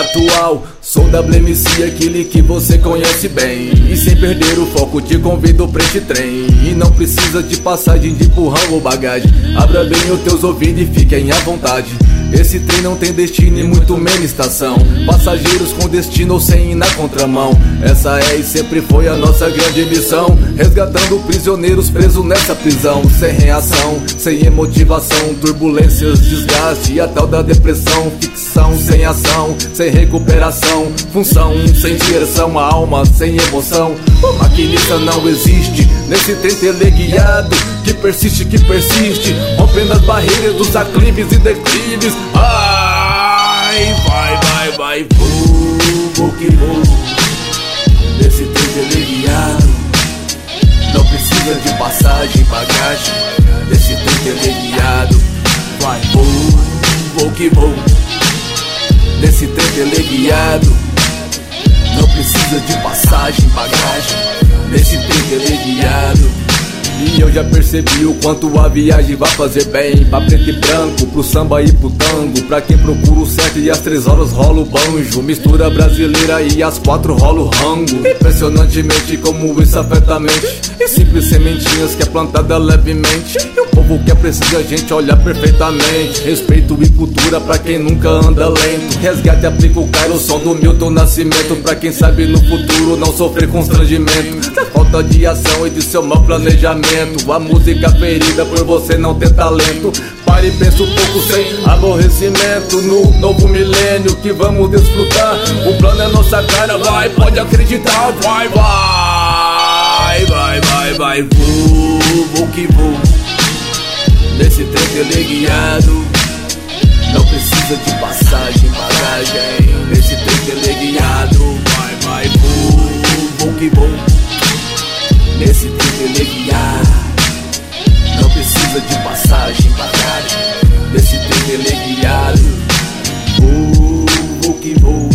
atual. Sou WMC, aquele que você conhece bem. E sem perder o foco te convido pra este trem. E não precisa de passagem, de empurrão ou bagagem. Abra bem os teus ouvidos e fiquem à vontade. Esse trem não tem destino e muito menos estação. Passageiros com destino ou sem ir na contramão. Essa é e sempre foi a nossa grande missão. Resgatando prisioneiros presos nessa prisão. Sem reação, sem emotivação, turbulências, desgaste e a tal da depressão. Ficção sem ação, sem recuperação. Função sem direção, a alma sem emoção. O maquinista não existe nesse trem teleguiado que persiste, rompendo as barreiras dos aclives e declives. Ai, vai, vou que vou nesse trem teleguiado. Não precisa de passagem, bagagem desse trem teleguiado. Vai, vou que vou nesse trem teleguiado. Não precisa de passagem, bagagem desse trem teleguiado. E eu já percebi o quanto a viagem vai fazer bem. Pra preto e branco, pro samba e pro tango. Pra quem procura o certo e às 3 horas rola o banjo. Mistura brasileira e às 4 rola o rango. Impressionantemente como isso afeta a mente. E simples sementinhas que é plantada levemente. E o povo que precisa a gente olhar perfeitamente. Respeito e cultura pra quem nunca anda lento. Resgate, aplica o cara, o som do Milton Nascimento. Pra quem sabe no futuro não sofrer constrangimento da falta de ação e de seu mau planejamento. A música ferida por você não ter talento. Pare e pense um pouco sem aborrecimento. No novo milênio que vamos desfrutar. O plano é nossa cara, vai, pode acreditar. Vai, vou que vou nesse trem teleguiado. Não precisa de passagem, bagagem nesse trem teleguiado. Vai, vou que vou nesse trem teleguiado. Não precisa de passagem, bagagem desse trem teleguiado. Vou que vou